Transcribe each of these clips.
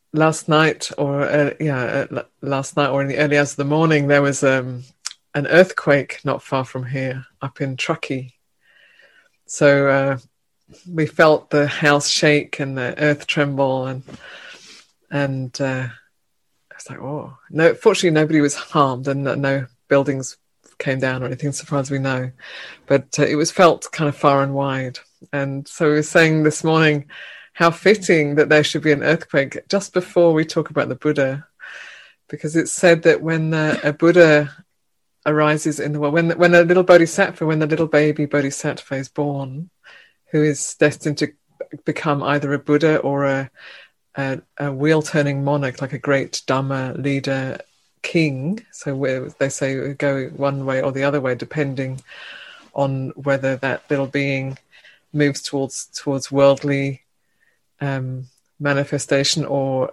last night, or last night, or in the early hours of the morning, there was an earthquake not far from here, up in Truckee. So we felt the house shake and the earth tremble, and I was like, oh no! Fortunately, nobody was harmed, and no buildings came down or anything, so far as we know. But it was felt kind of far and wide. And so we were saying this morning how fitting that there should be an earthquake just before we talk about the Buddha, because it's said that when a Buddha arises in the world, when a little bodhisattva, when the little baby bodhisattva is born, who is destined to become either a Buddha or a wheel-turning monarch, like a great Dhamma leader king. So where they say go one way or the other way, depending on whether that little being moves towards worldly manifestation or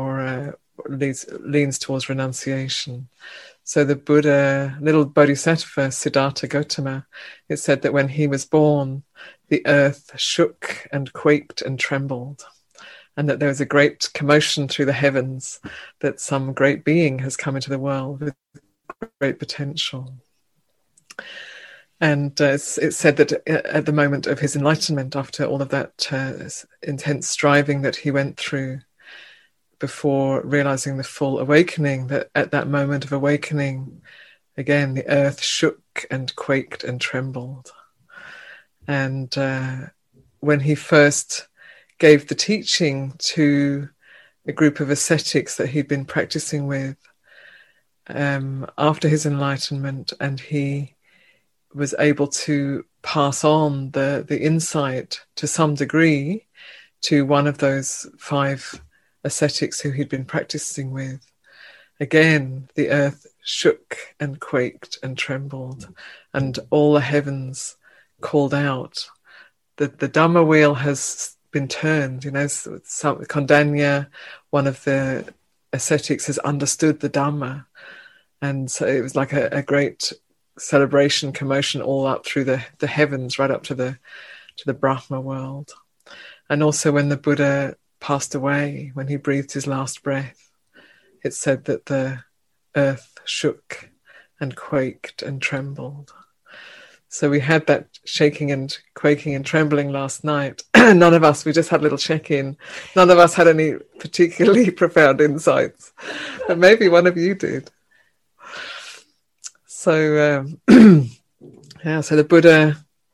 leans towards renunciation. So the Buddha, little bodhisattva Siddhartha Gautama, it said that when he was born, the earth shook and quaked and trembled, and that there was a great commotion through the heavens, that some great being has come into the world with great potential. And it's said that at the moment of his enlightenment, after all of that intense striving that he went through before realizing the full awakening, that at that moment of awakening, again, the earth shook and quaked and trembled. And when he first gave the teaching to a group of ascetics that he'd been practicing with after his enlightenment, and he was able to pass on the insight to some degree to one of those 5 ascetics who he'd been practicing with, again, the earth shook and quaked and trembled, and all the heavens called out that the Dhamma wheel has been turned. Kondanya, one of the ascetics, has understood the Dhamma, and so it was like a great celebration, commotion all up through the heavens, right up to the Brahma world. And also when the Buddha passed away, when he breathed his last breath, it said that the earth shook and quaked and trembled. So we had that shaking and quaking and trembling last night. None of us, we just had a little check-in. None of us had any particularly profound insights, but maybe one of you did. So so the Buddha,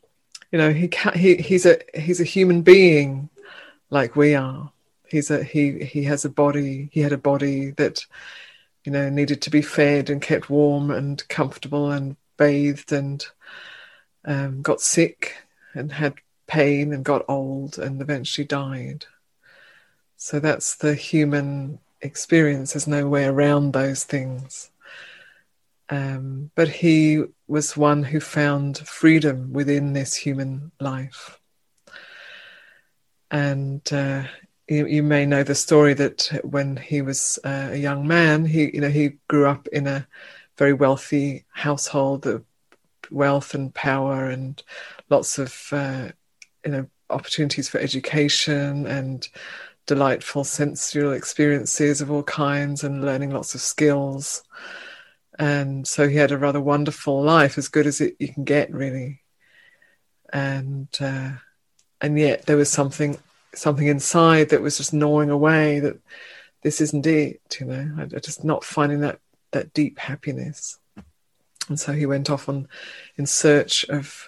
he's a human being like we are. He has a body. He had a body that needed to be fed and kept warm and comfortable and bathed, and got sick and had pain and got old and eventually died. So that's the human experience. There's no way around those things. But he was one who found freedom within this human life. And you may know the story that when he was a young man, he grew up in a very wealthy household, of wealth and power and lots of opportunities for education and delightful sensual experiences of all kinds and learning lots of skills. And so he had a rather wonderful life, as good as you can get, really. And yet there was something inside that was just gnawing away, that this isn't it, I'm just not finding that deep happiness. And so he went off in search of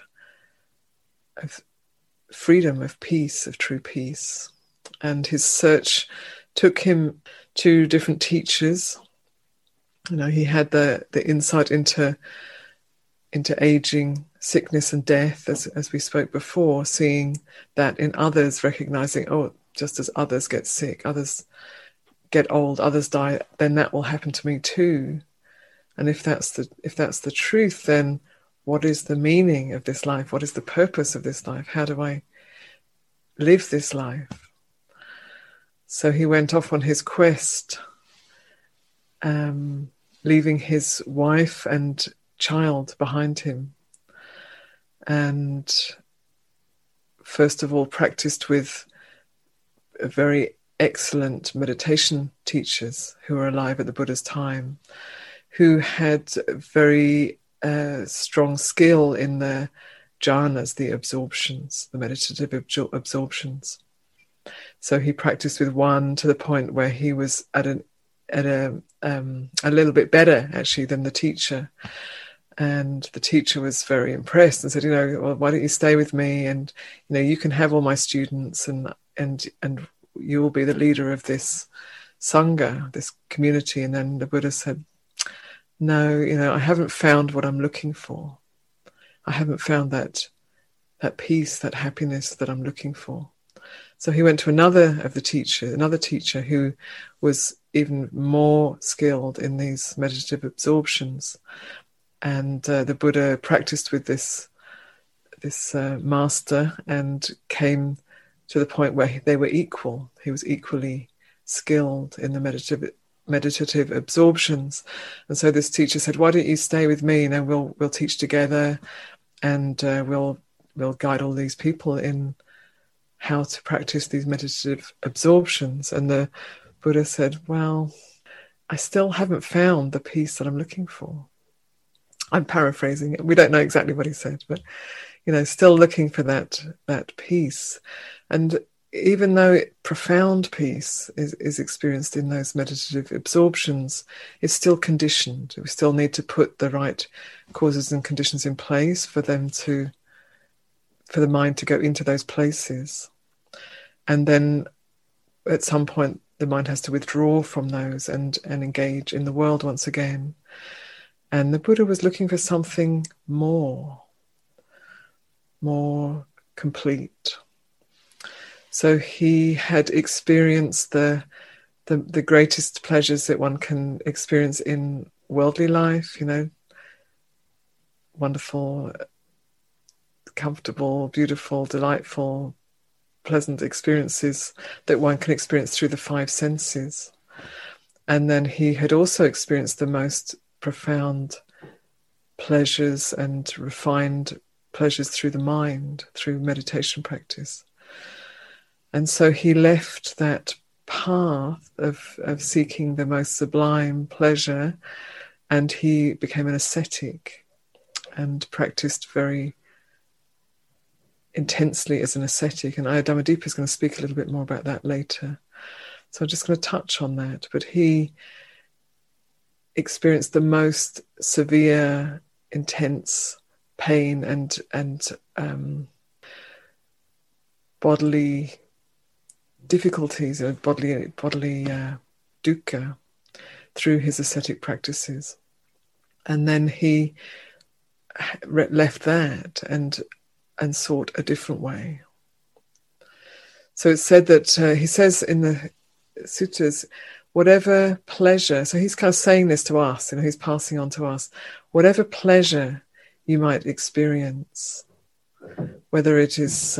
freedom, of peace, of true peace. And his search took him to different teachers. He had the insight into aging, sickness and death, as we spoke before, seeing that in others, recognizing, just as others get sick, others get old, others die, then that will happen to me too. And if that's the truth, then what is the meaning of this life? What is the purpose of this life? How do I live this life? So he went off on his quest, leaving his wife and child behind him, and first of all practiced with a very excellent meditation teachers who were alive at the Buddha's time, who had very strong skill in the jhanas, the absorptions, the meditative absorptions. So he practiced with one to the point where he was at a little bit better actually than the teacher. And the teacher was very impressed and said, well, why don't you stay with me? And you can have all my students, and you will be the leader of this sangha, this community. And then the Buddha said, no, I haven't found what I'm looking for. I haven't found that peace, that happiness that I'm looking for. So he went to another teacher who was even more skilled in these meditative absorptions. And the Buddha practiced with this master and came to the point where they were equal. He was equally skilled in the meditative absorptions. And so this teacher said, why don't you stay with me? We'll teach together, and we'll guide all these people in how to practice these meditative absorptions. And the Buddha said, well, I still haven't found the peace that I'm looking for. I'm paraphrasing it. We don't know exactly what he said, but still looking for that peace. And even though profound peace is experienced in those meditative absorptions, it's still conditioned. We still need to put the right causes and conditions in place for the mind to go into those places. And then at some point, the mind has to withdraw from those and engage in the world once again. And the Buddha was looking for something more complete. So he had experienced the greatest pleasures that one can experience in worldly life, wonderful, comfortable, beautiful, delightful, pleasant experiences that one can experience through the five senses. And then he had also experienced the most profound pleasures and refined pleasures through the mind, through meditation practice. And so he left that path of seeking the most sublime pleasure, and he became an ascetic and practiced very intensely as an ascetic. And Ayya Dhammadvipa is going to speak a little bit more about that later. So I'm just going to touch on that. But he experienced the most severe, intense pain and bodily difficulties, bodily dukkha through his ascetic practices. And then he left that and sought a different way. So it's said that he says in the suttas, whatever pleasure, so he's kind of saying this to us, he's passing on to us, whatever pleasure you might experience, whether it is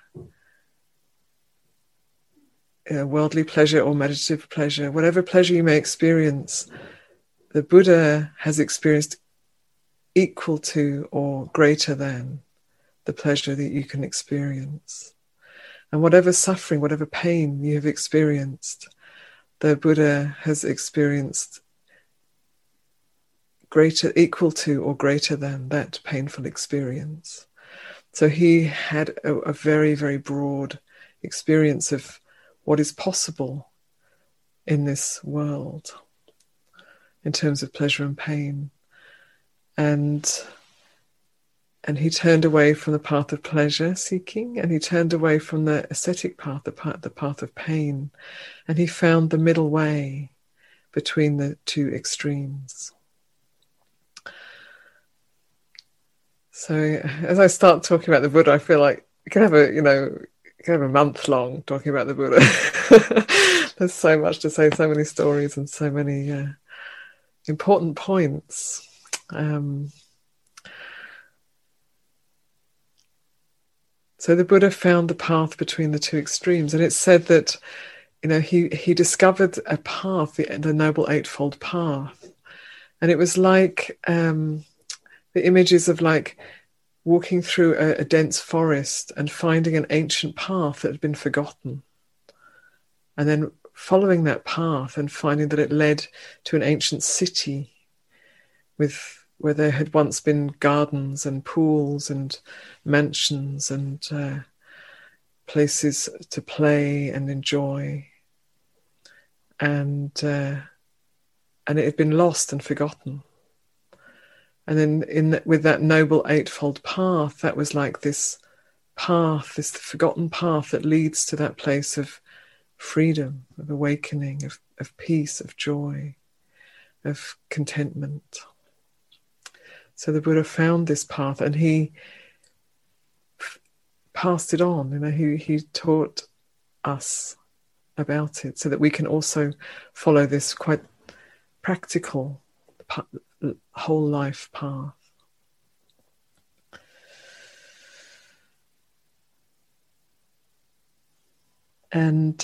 worldly pleasure or meditative pleasure, whatever pleasure you may experience, the Buddha has experienced equal to or greater than the pleasure that you can experience. And whatever suffering, whatever pain you have experienced, the Buddha has experienced equal to or greater than that painful experience. So he had a very, very broad experience of what is possible in this world in terms of pleasure and pain. And he turned away from the path of pleasure seeking, and he turned away from the ascetic path, the path of pain, and he found the middle way between the two extremes. So as I start talking about the Buddha, I feel like you can have a month long talking about the Buddha. There's so much to say, so many stories and so many important points. So the Buddha found the path between the two extremes, and it's said that he discovered a path, the Noble Eightfold Path, and it was like the images of like walking through a dense forest and finding an ancient path that had been forgotten. and then following that path and finding that it led to an ancient city where there had once been gardens and pools and mansions and places to play and enjoy, and it had been lost and forgotten. And then with that noble eightfold path, that was like this path, this forgotten path that leads to that place of freedom, of awakening, of peace, of joy, of contentment. So the Buddha found this path and he passed it on. He taught us about it so that we can also follow this quite practical whole life path. And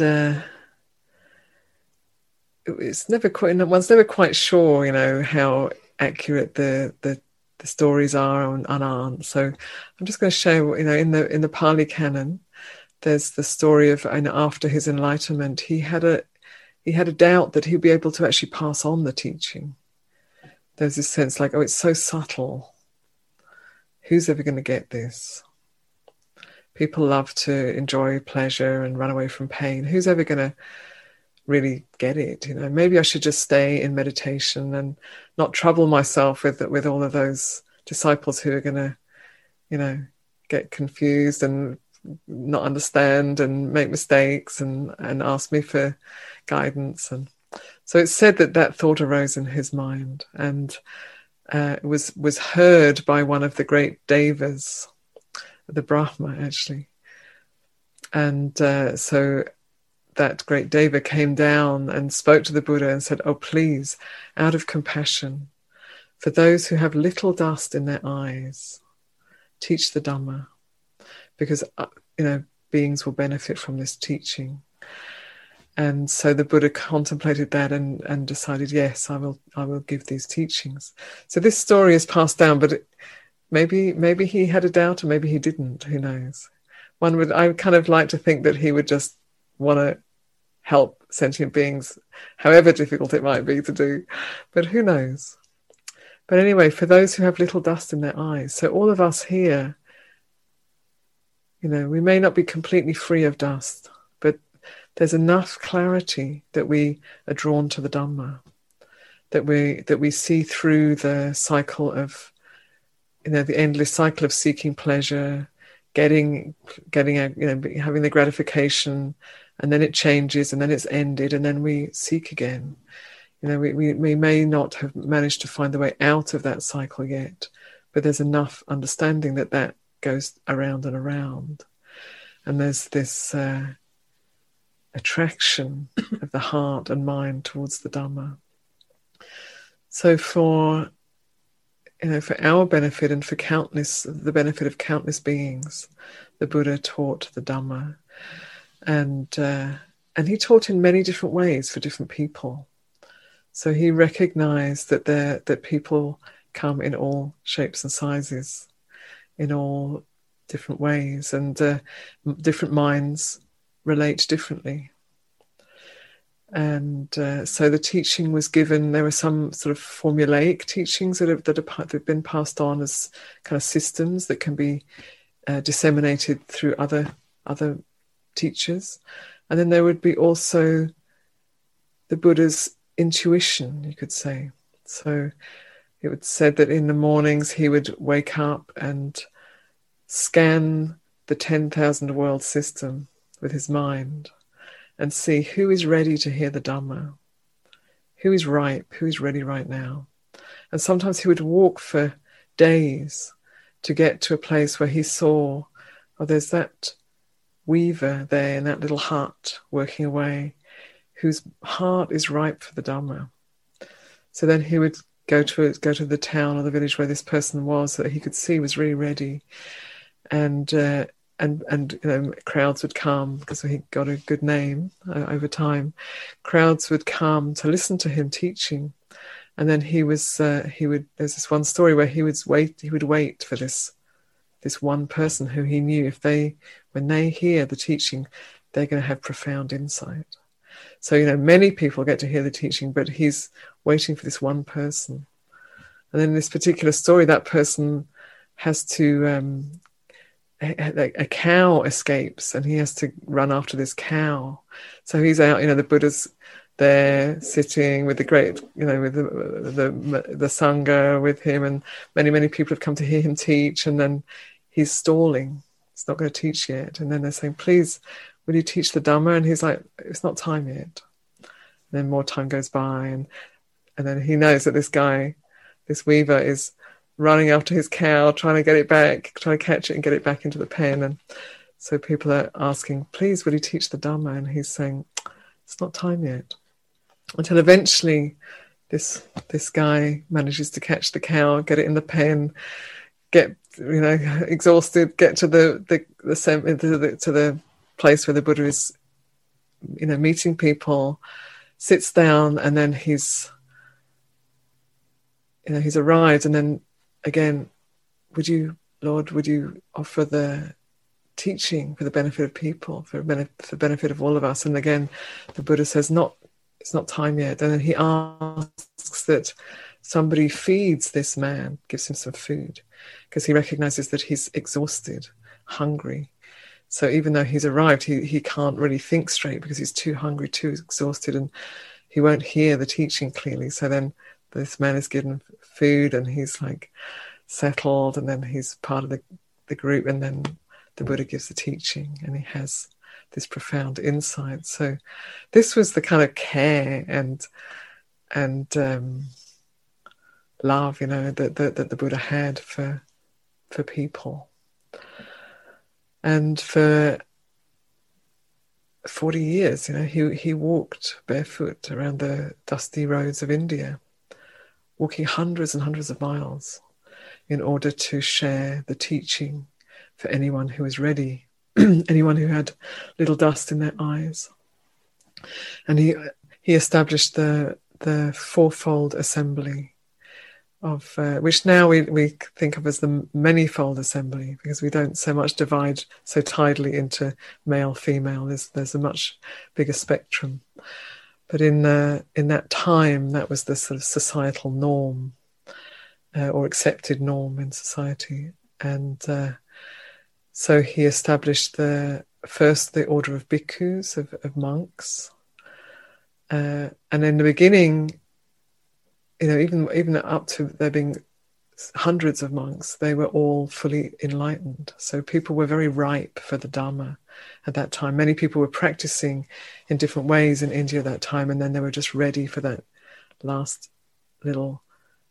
it's never quite, one's never quite sure, how accurate the stories are and aren't. So I'm just going to show, in the Pali Canon, there's the story of, after his enlightenment, he had a doubt that he'd be able to actually pass on the teaching. There's this sense like, it's so subtle. Who's ever going to get this? People love to enjoy pleasure and run away from pain. Who's ever going to really get it? Maybe I should just stay in meditation and not trouble myself with all of those disciples who are going to, get confused and not understand and make mistakes and ask me for guidance. And so it's said that thought arose in his mind, and was heard by one of the great devas, the Brahma actually. And so that great deva came down and spoke to the Buddha and said, "Oh, please, out of compassion for those who have little dust in their eyes, teach the Dhamma, because beings will benefit from this teaching." And so the Buddha contemplated that and decided, yes, I will give these teachings. So this story is passed down, but maybe he had a doubt, or maybe he didn't. Who knows? I kind of like to think that he would just want to help sentient beings, however difficult it might be to do. But who knows? But anyway, for those who have little dust in their eyes, so all of us here, we may not be completely free of dust, but there's enough clarity that we are drawn to the Dhamma, that we see through the cycle of, the endless cycle of seeking pleasure, getting having the gratification, and then it changes, and then it's ended, and then we seek again. We may not have managed to find the way out of that cycle yet, but there's enough understanding that goes around and around. And there's this attraction of the heart and mind towards the Dhamma. So for our benefit and for the benefit of countless beings, the Buddha taught the Dhamma, and he taught in many different ways for different people. So he recognized that people come in all shapes and sizes, in all different ways, and different minds relate differently. And so the teaching was given. There were some sort of formulaic teachings that have been passed on as kind of systems that can be disseminated through other teachers. And then there would be also the Buddha's intuition, you could say. So it was said that in the mornings he would wake up and scan the 10,000 world system with his mind and see who is ready to hear the Dhamma, who is ripe, who is ready right now. And sometimes he would walk for days to get to a place where he saw, there's that weaver there in that little hut working away, whose heart is ripe for the Dhamma. So then he would go to the town or the village where this person was, that he could see was really ready, and crowds would come because he got a good name over time. Crowds would come to listen to him teaching, and then there's this one story where he would wait for this one person who he knew when they hear the teaching, they're going to have profound insight. So, many people get to hear the teaching, but he's waiting for this one person. And in this particular story, that person has to, a cow escapes and he has to run after this cow. So he's out, the Buddha's there sitting with the great, with the Sangha with him, and many people have come to hear him teach, and then he's stalling. He's not going to teach yet. And then they're saying, please, will you teach the Dhamma? And he's like, it's not time yet. And then more time goes by, and then he knows that this guy, this weaver, is running after his cow, trying to get it back, trying to catch it and get it back into the pen. And so people are asking, please, will you teach the Dhamma? And he's saying, it's not time yet. Until eventually this guy manages to catch the cow, get it in the pen, get exhausted, get to the place where the Buddha is meeting people, sits down, and then he's arrived. And then again, would you offer the teaching for the benefit of people, for the benefit of all of us? And again, the Buddha says, it's not time yet. And then he asks that somebody feeds this man, gives him some food, because he recognizes that he's exhausted, hungry. So even though he's arrived, he can't really think straight because he's too hungry, too exhausted, and he won't hear the teaching clearly. So then this man is given food and he's like settled, and then he's part of the group, and then the Buddha gives the teaching and he has this profound insight. So this was the kind of care and love, that the Buddha had for people. And for 40 years, he walked barefoot around the dusty roads of India, walking hundreds and hundreds of miles in order to share the teaching for anyone who was ready, anyone who had little dust in their eyes. And he established the fourfold assembly of which now we think of as the manyfold assembly, because we don't so much divide so tidily into male, female. There's a much bigger spectrum. But in that time, that was the sort of societal norm or accepted norm in society. And so he established the order of bhikkhus, of monks. And in the beginning, even up to there being hundreds of monks, they were all fully enlightened. So people were very ripe for the Dhamma at that time. Many people were practicing in different ways in India at that time, and then they were just ready for that last little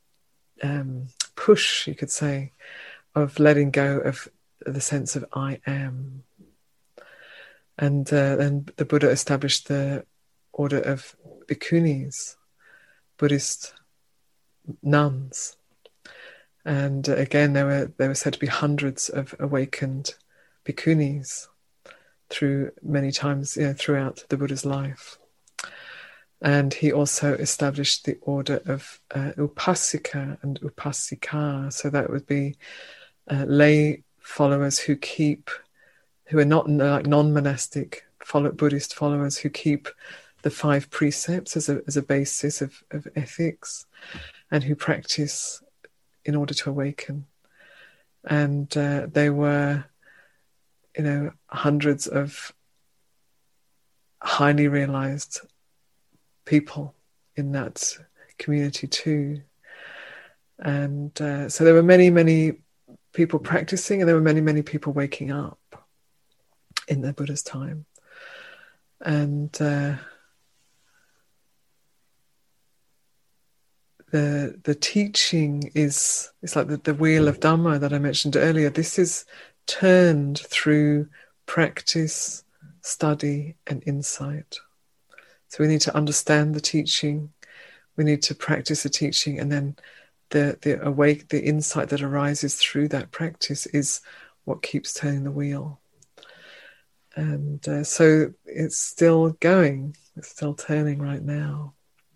push, you could say, of letting go of the sense of I am. And then the Buddha established the order of bhikkhunis, Buddhist nuns. And again, there were said to be hundreds of awakened bhikkhunis through many times, throughout the Buddha's life. And he also established the order of upasika and upasika. So that would be lay followers who are not like non-monastic Buddhist followers who keep the 5 precepts as a basis of ethics, and who practice in order to awaken. And they were, hundreds of highly realized people in that community too. And so there were many, many people practicing, and there were many, many people waking up in the Buddha's time. And the teaching it's like the wheel of Dhamma that I mentioned earlier. This is turned through practice, study, and insight. So we need to understand the teaching, we need to practice the teaching, and then the insight that arises through that practice is what keeps turning the wheel. And so it's still going, it's still turning right now.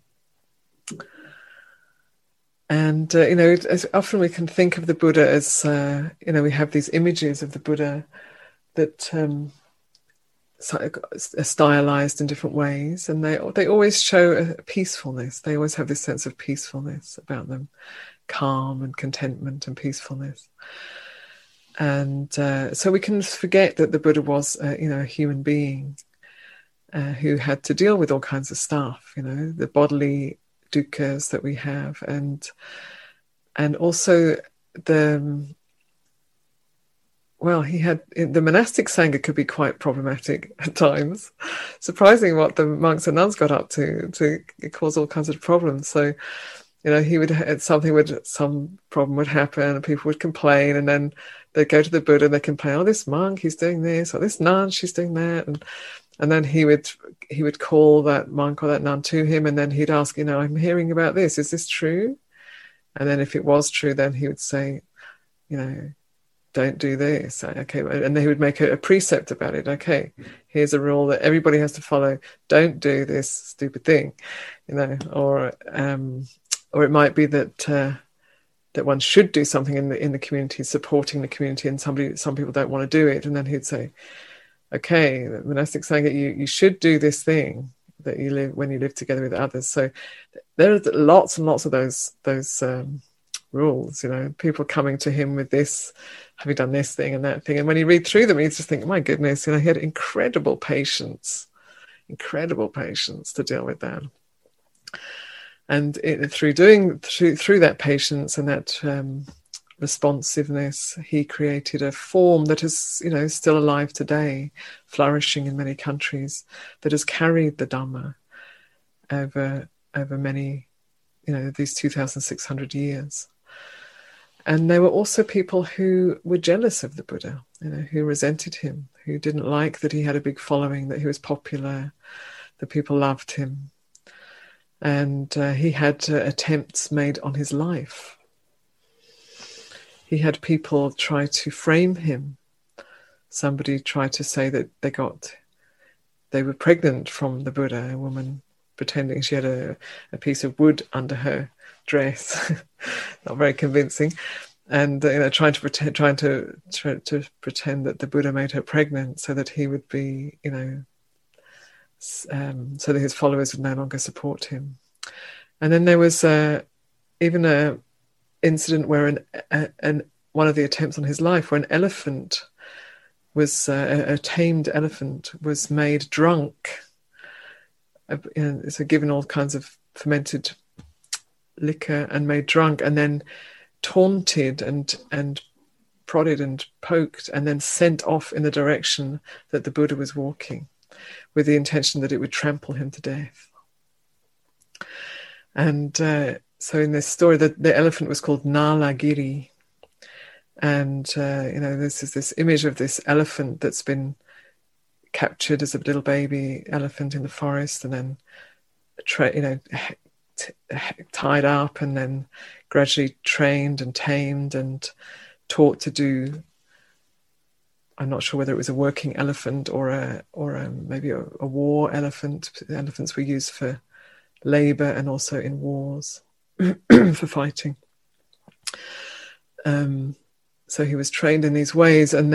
And, as often we can think of the Buddha as, we have these images of the Buddha that stylized in different ways, and they always show a peacefulness. They always have this sense of peacefulness about them, calm and contentment and peacefulness. And so we can forget that the Buddha was, a human being who had to deal with all kinds of stuff, the bodily dukkhas that we have, and also he had, the monastic sangha could be quite problematic at times. Surprising what the monks and nuns got up to cause all kinds of problems. So, he would, some problem would happen and people would complain, and then they'd go to the Buddha and they complain, oh, this monk, he's doing this, or this nun, she's doing that. And then he would call that monk or that nun to him, and then he'd ask, I'm hearing about this, is this true? And then if it was true, then he would say, don't do this. Okay. And then he would make a precept about it. Okay, here's a rule that everybody has to follow. Don't do this stupid thing, or it might be that one should do something in the community, supporting the community, and some people don't want to do it. And then he'd say, okay, the monastic sangha, you should do this thing that you live when you live together with others. So there are lots and lots of those rules, people coming to him with this, having done this thing and that thing. And when you read through them, you just think, my goodness, he had incredible patience to deal with that. And through that patience and that responsiveness, he created a form that is, still alive today, flourishing in many countries, that has carried the Dhamma over many, these 2,600 years. And there were also people who were jealous of the Buddha, who resented him, who didn't like that he had a big following, that he was popular, that people loved him. And he had attempts made on his life. He had people try to frame him. Somebody tried to say that they were pregnant from the Buddha, a woman pretending she had a piece of wood under her dress. Not very convincing. And trying to pretend that the Buddha made her pregnant so that he would be, so that his followers would no longer support him. And then there was even a incident where one of the attempts on his life, where an elephant was a tamed elephant was made drunk. So given all kinds of fermented liquor and made drunk, and then taunted and prodded and poked, and then sent off in the direction that the Buddha was walking, with the intention that it would trample him to death. And so in this story, the elephant was called Nalagiri. And, this is this image of this elephant that's been captured as a little baby elephant in the forest, and then, tied up, and then gradually trained and tamed and taught to do. I'm not sure whether it was a working elephant or maybe a war elephant. The elephants were used for labor and also in wars for fighting. So he was trained in these ways, and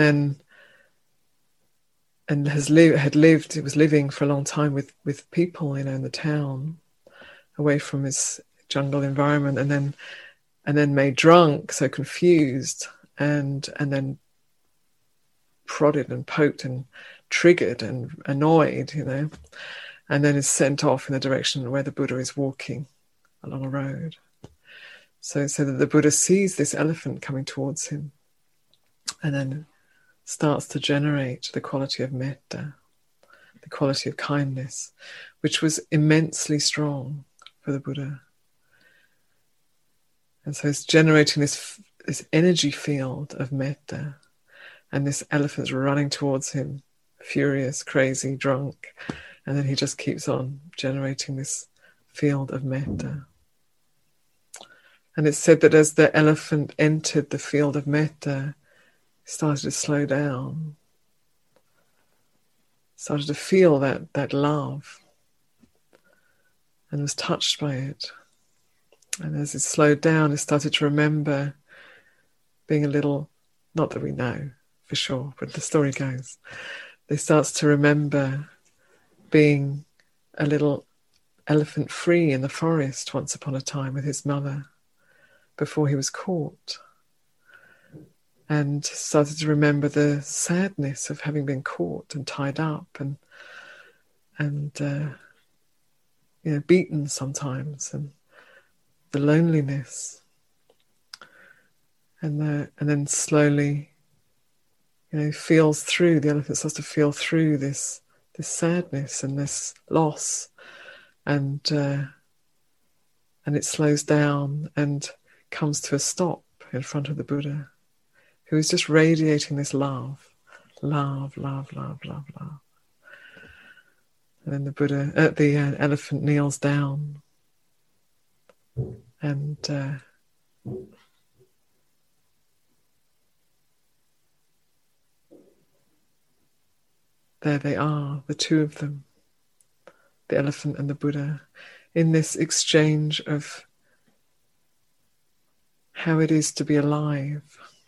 was living for a long time with people, in the town, away from his jungle environment, and then made drunk, so confused, and then prodded and poked and triggered and annoyed, and then is sent off in the direction where the Buddha is walking along a road. So that the Buddha sees this elephant coming towards him, and then starts to generate the quality of metta, the quality of kindness, which was immensely strong for the Buddha. And so it's generating this energy field of metta, and this elephant's running towards him, furious, crazy, drunk, and then he just keeps on generating this field of metta. And it's said that as the elephant entered the field of metta, he started to slow down, started to feel that love, and was touched by it. And as it slowed down, it started to remember being a little, not that we know for sure, but the story goes, They starts to remember being a little elephant free in the forest once upon a time with his mother before he was caught, and started to remember the sadness of having been caught and tied up and beaten sometimes, and the loneliness, and then slowly, feels through. The elephant starts to feel through this sadness and this loss, and it slows down and comes to a stop in front of the Buddha, who is just radiating this love, love, love, love, love, love. And then the elephant kneels down, and there they are, the two of them, the elephant and the Buddha, in this exchange of how it is to be alive,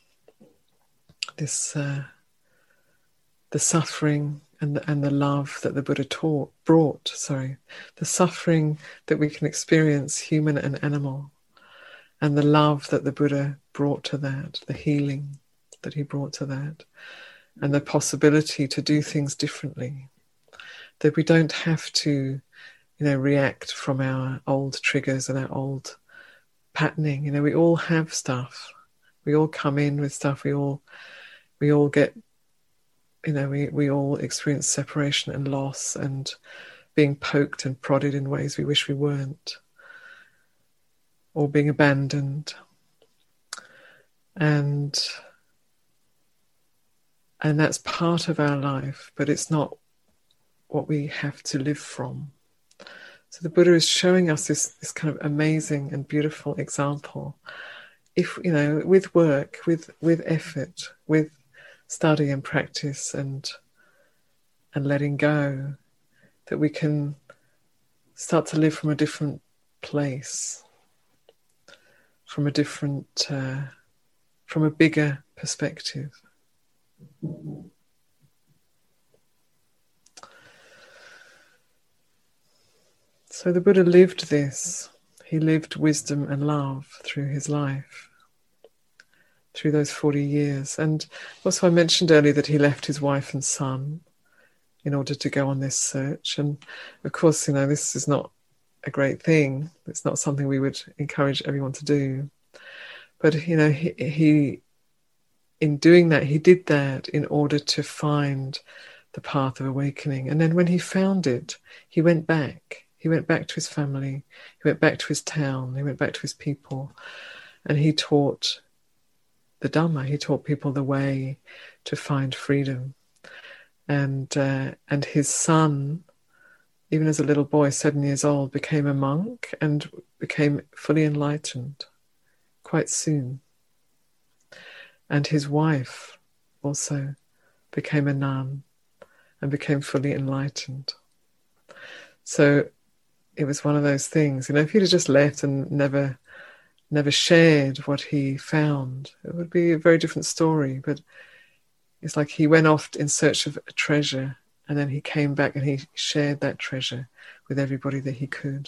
this the suffering and the love that the Buddha brought, the suffering that we can experience, human and animal, and the love that the Buddha brought to that, the healing that he brought to that, and the possibility to do things differently, that we don't have to, react from our old triggers and our old patterning. We all have stuff. We all come in with stuff. We all get, we all experience separation and loss and being poked and prodded in ways we wish we weren't, or being abandoned. And that's part of our life, but it's not what we have to live from. So the Buddha is showing us this kind of amazing and beautiful example. If, with work, with effort, with study and practice and letting go, that we can start to live from a different place, from a different, from a bigger perspective. So the Buddha lived this. He lived wisdom and love through his life, through those 40 years. And also I mentioned earlier that he left his wife and son in order to go on this search. And of course, this is not a great thing. It's not something we would encourage everyone to do. But, he in doing that, he did that in order to find the path of awakening. And then when he found it, he went back. He went back to his family. He went back to his town. He went back to his people. And he taught the Dhamma. He taught people the way to find freedom. And his son, even as a little boy, 7 years old, became a monk and became fully enlightened quite soon. And his wife also became a nun and became fully enlightened. So it was one of those things, if he'd have just left and never shared what he found, it would be a very different story. But it's like he went off in search of a treasure, and then he came back and he shared that treasure with everybody that he could.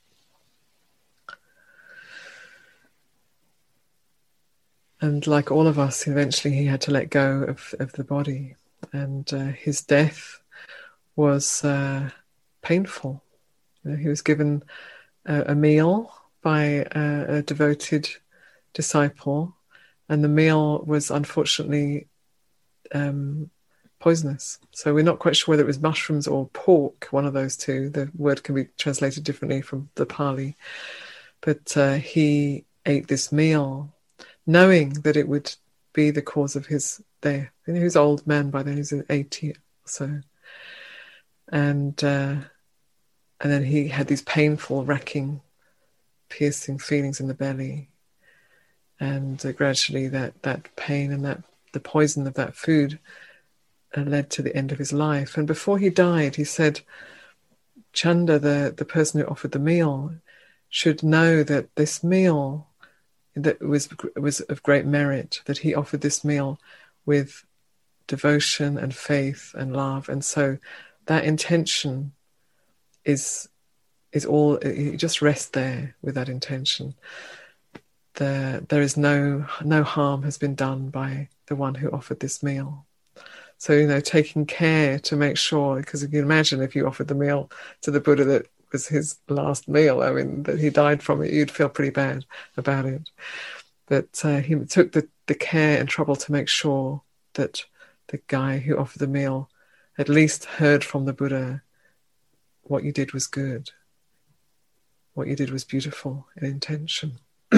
And like all of us, eventually he had to let go of the body. And his death was painful. He was given a meal by a devoted disciple, and the meal was unfortunately poisonous. So we're not quite sure whether it was mushrooms or pork, one of those two. The word can be translated differently from the Pali. But he ate this meal knowing that it would be the cause of his death. He was an old man by then, he was 80 or so. And then he had these painful, racking, piercing feelings in the belly. And gradually that pain and the poison of that food led to the end of his life. And before he died, he said, Chanda, the person who offered the meal, should know that this meal that was of great merit, that he offered this meal with devotion and faith and love. And so that intention is all, you just rest there with that intention. There is no harm has been done by the one who offered this meal. So, taking care to make sure, because you can imagine if you offered the meal to the Buddha that was his last meal, that he died from it, you'd feel pretty bad about it. But he took the care and trouble to make sure that the guy who offered the meal at least heard from the Buddha, what you did was good. What you did was beautiful in intention.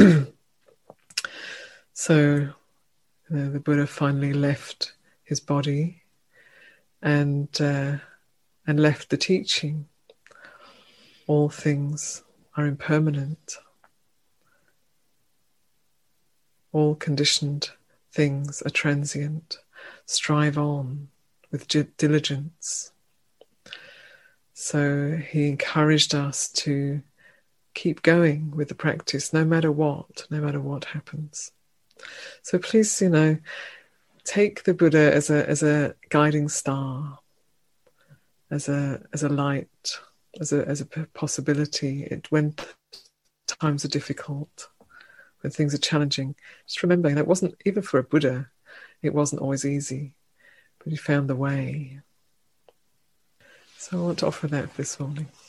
So the Buddha finally left his body and left the teaching. All things are impermanent. All conditioned things are transient. Strive on with diligence. So he encouraged us to keep going with the practice, no matter what happens. So please, take the Buddha as a guiding star, as a light, as a possibility. When times are difficult, when things are challenging, just remember, it wasn't, even for a Buddha, it wasn't always easy, but he found the way. So I want to offer that this morning.